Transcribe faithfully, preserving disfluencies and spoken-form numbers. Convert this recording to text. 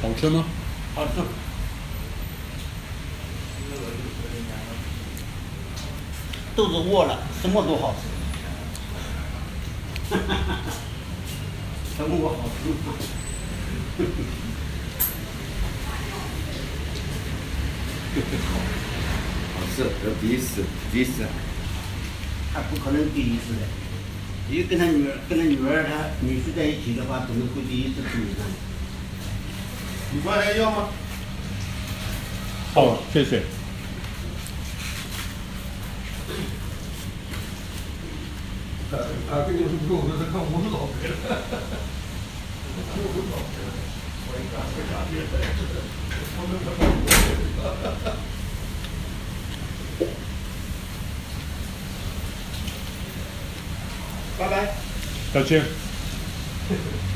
好吃吗？ 好吃。肚子饿了，什么都好吃。哈哈哈！什么都好吃。 好吃，这第一次，第一次。 他不可能第一次的，因为跟他女儿、跟他女儿、他女婿在一起的话，怎么会第一次吃米饭？ 你饭还要吗？ 好，谢谢。 他他跟你说不够，我是看我是老赔了。我是老赔了，我一看为啥别的？我们他妈我赔了。 拜拜。 再见。